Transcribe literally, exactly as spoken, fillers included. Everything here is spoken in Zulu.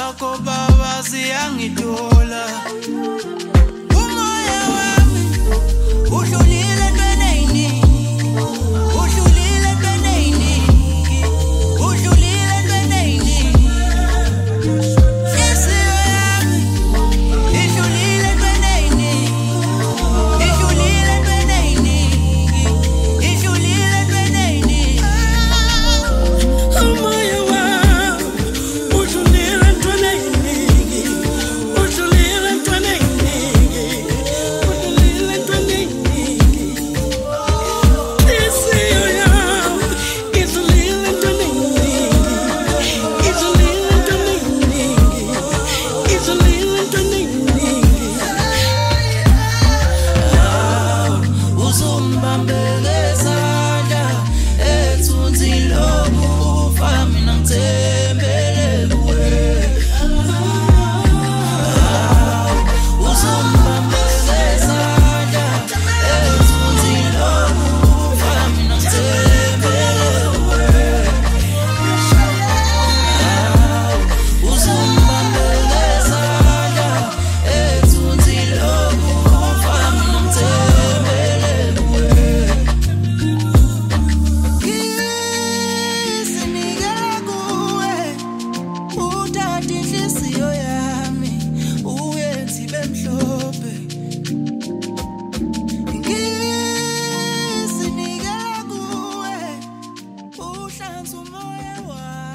zakho baba ziyangidola. Umoya wami udlulile entweni eyiningi, udlulile entweni eyiningi, udlulile entweni eyiningi. Inhliziyo yami idlulile entweni eyiningi, idlulile entweni eyiningi, idlulile entweni eyiningi. Umoya wami udlulile entweni eyiningi, udlulile entweni eyiningi, udlulile entweni eyiningi. Inhliziyo yami idlulile entweni eyiningi, idlulile entweni eyiningi, idlulile entweni eyiningi. Uzombambele izandla ethunzi lokufa, mina ngithembele kuwe. Uzombambele izandla ethunzi lokufa, mina ngithembele kuwe. Uzombambele izandla ethunzi lokufa, mina ngithembele kuwe. Ngisinikela kuwe, uthatha inhliziyo yami uyenze ibe mhlophe. Ngisinikela kuwe, uhlanze umoya wami.